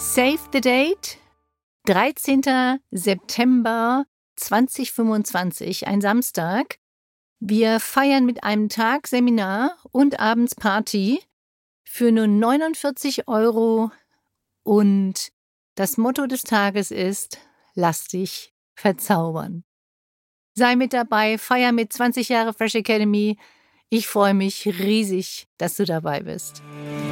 Save the date, 13. September 2025, ein Samstag. Wir feiern mit einem Tag Seminar und abends Party für nur 49 € und das Motto des Tages ist, lass dich verzaubern. Sei mit dabei, feier mit 20 Jahre Fresh Academy. Ich freue mich riesig, dass du dabei bist.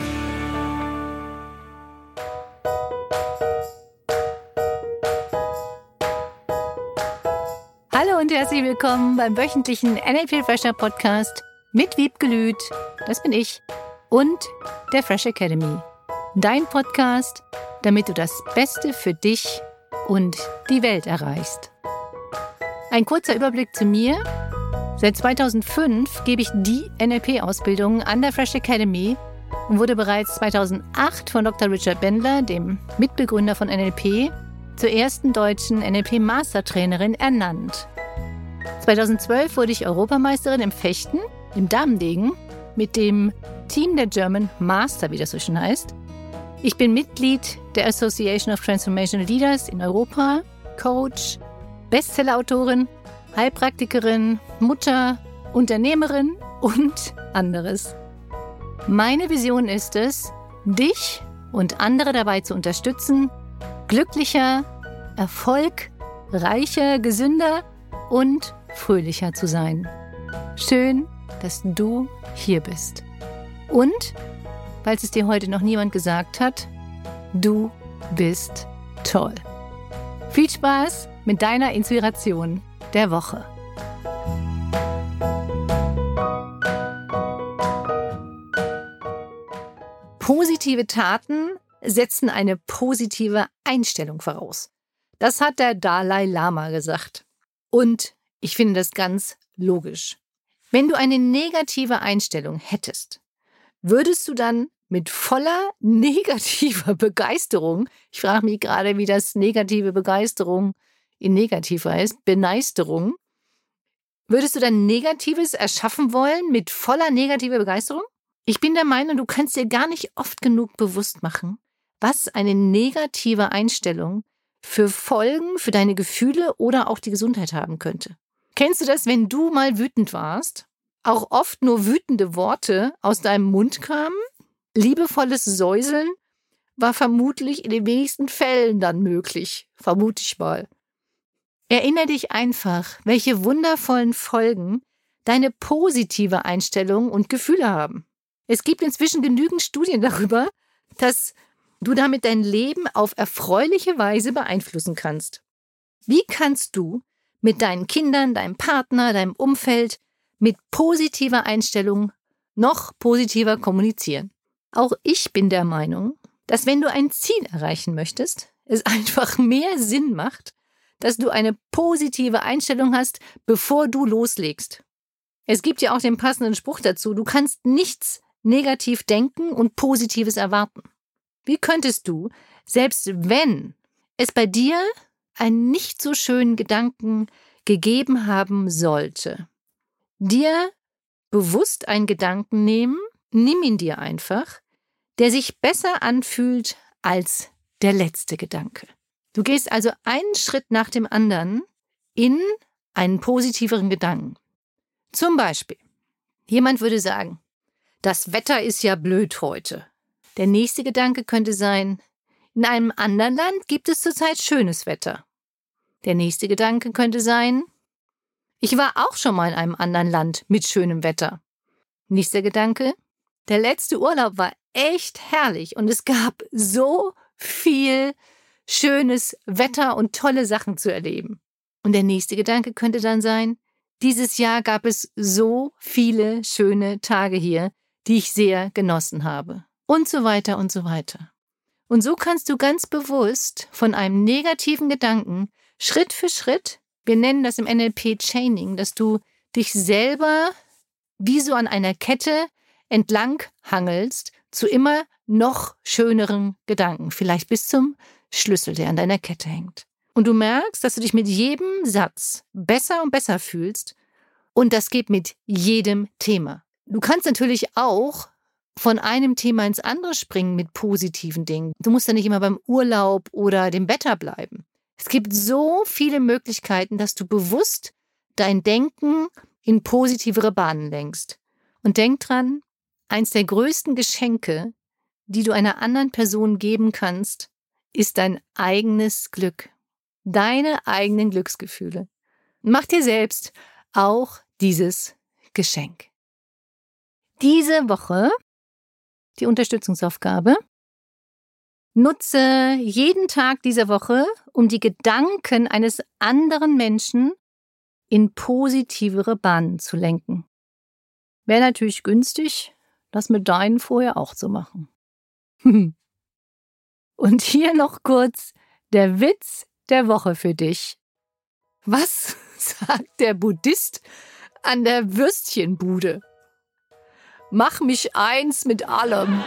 Hallo und herzlich willkommen beim wöchentlichen NLP Fresher Podcast mit Wiebke Lüth, das bin ich, und der Fresh Academy. Dein Podcast, damit du das Beste für dich und die Welt erreichst. Ein kurzer Überblick zu mir. Seit 2005 gebe ich die NLP-Ausbildung an der Fresh Academy und wurde bereits 2008 von Dr. Richard Bandler, dem Mitbegründer von NLP, zur ersten deutschen NLP-Mastertrainerin ernannt. 2012 wurde ich Europameisterin im Fechten, im Damendegen, mit dem Team der German Master, wie das so schön heißt. Ich bin Mitglied der Association of Transformational Leaders in Europa, Coach, Bestsellerautorin, Heilpraktikerin, Mutter, Unternehmerin und anderes. Meine Vision ist es, dich und andere dabei zu unterstützen, glücklicher, erfolgreicher, gesünder und fröhlicher zu sein. Schön, dass du hier bist. Und, falls es dir heute noch niemand gesagt hat, du bist toll. Viel Spaß mit deiner Inspiration der Woche. Positive Taten setzen eine positive Einstellung voraus. Das hat der Dalai Lama gesagt. Und ich finde das ganz logisch. Wenn du eine negative Einstellung hättest, würdest du dann mit voller negativer Begeisterung, ich frage mich gerade, wie das negative Begeisterung in negativ heißt, Beneisterung, würdest du dann Negatives erschaffen wollen mit voller negativer Begeisterung? Ich bin der Meinung, du kannst dir gar nicht oft genug bewusst machen, was eine negative Einstellung für Folgen für deine Gefühle oder auch die Gesundheit haben könnte. Kennst du das, wenn du mal wütend warst, auch oft nur wütende Worte aus deinem Mund kamen? Liebevolles Säuseln war vermutlich in den wenigsten Fällen dann möglich, vermute ich mal. Erinnere dich einfach, welche wundervollen Folgen deine positive Einstellung und Gefühle haben. Es gibt inzwischen genügend Studien darüber, dass du damit dein Leben auf erfreuliche Weise beeinflussen kannst. Wie kannst du mit deinen Kindern, deinem Partner, deinem Umfeld mit positiver Einstellung noch positiver kommunizieren? Auch ich bin der Meinung, dass wenn du ein Ziel erreichen möchtest, es einfach mehr Sinn macht, dass du eine positive Einstellung hast, bevor du loslegst. Es gibt ja auch den passenden Spruch dazu, du kannst nichts negativ denken und Positives erwarten. Wie könntest du, selbst wenn es bei dir einen nicht so schönen Gedanken gegeben haben sollte, dir bewusst einen Gedanken nehmen, nimm ihn dir einfach, der sich besser anfühlt als der letzte Gedanke. Du gehst also einen Schritt nach dem anderen in einen positiveren Gedanken. Zum Beispiel, jemand würde sagen, das Wetter ist ja blöd heute. Der nächste Gedanke könnte sein, in einem anderen Land gibt es zurzeit schönes Wetter. Der nächste Gedanke könnte sein, ich war auch schon mal in einem anderen Land mit schönem Wetter. Nächster Gedanke, der letzte Urlaub war echt herrlich und es gab so viel schönes Wetter und tolle Sachen zu erleben. Und der nächste Gedanke könnte dann sein, dieses Jahr gab es so viele schöne Tage hier, die ich sehr genossen habe. Und so weiter und so weiter. Und so kannst du ganz bewusst von einem negativen Gedanken Schritt für Schritt, wir nennen das im NLP Chaining, dass du dich selber wie so an einer Kette entlang hangelst zu immer noch schöneren Gedanken, vielleicht bis zum Schlüssel, der an deiner Kette hängt. Und du merkst, dass du dich mit jedem Satz besser und besser fühlst und das geht mit jedem Thema. Du kannst natürlich auch von einem Thema ins andere springen mit positiven Dingen. Du musst ja nicht immer beim Urlaub oder dem Wetter bleiben. Es gibt so viele Möglichkeiten, dass du bewusst dein Denken in positivere Bahnen lenkst. Und denk dran, eins der größten Geschenke, die du einer anderen Person geben kannst, ist dein eigenes Glück. Deine eigenen Glücksgefühle. Mach dir selbst auch dieses Geschenk. Diese Woche die Unterstützungsaufgabe. Nutze jeden Tag dieser Woche, um die Gedanken eines anderen Menschen in positivere Bahnen zu lenken. Wäre natürlich günstig, das mit deinen vorher auch zu machen. Und hier noch kurz der Witz der Woche für dich. Was sagt der Buddhist an der Würstchenbude? Mach mich eins mit allem.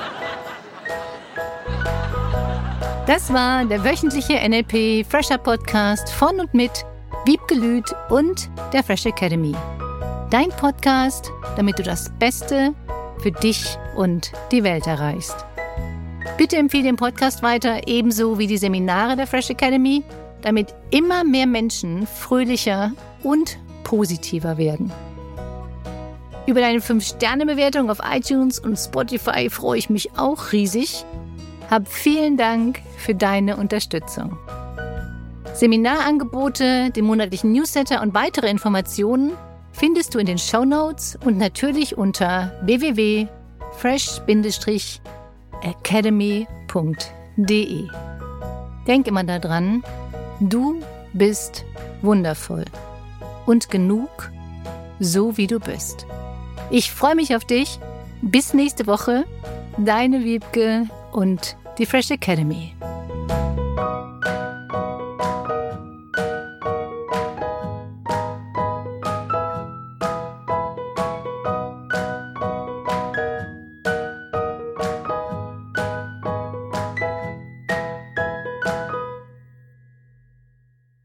Das war der wöchentliche NLP Fresher Podcast von und mit Wiebke Lüth und der Fresh Academy. Dein Podcast, damit du das Beste für dich und die Welt erreichst. Bitte empfehle den Podcast weiter, ebenso wie die Seminare der Fresh Academy, damit immer mehr Menschen fröhlicher und positiver werden. Über deine 5-Sterne-Bewertung auf iTunes und Spotify freue ich mich auch riesig. Hab vielen Dank für deine Unterstützung. Seminarangebote, den monatlichen Newsletter und weitere Informationen findest du in den Shownotes und natürlich unter www.fresh-academy.de. Denk immer daran, du bist wundervoll und genug, so wie du bist. Ich freue mich auf dich. Bis nächste Woche. Deine Wiebke und die Fresh Academy.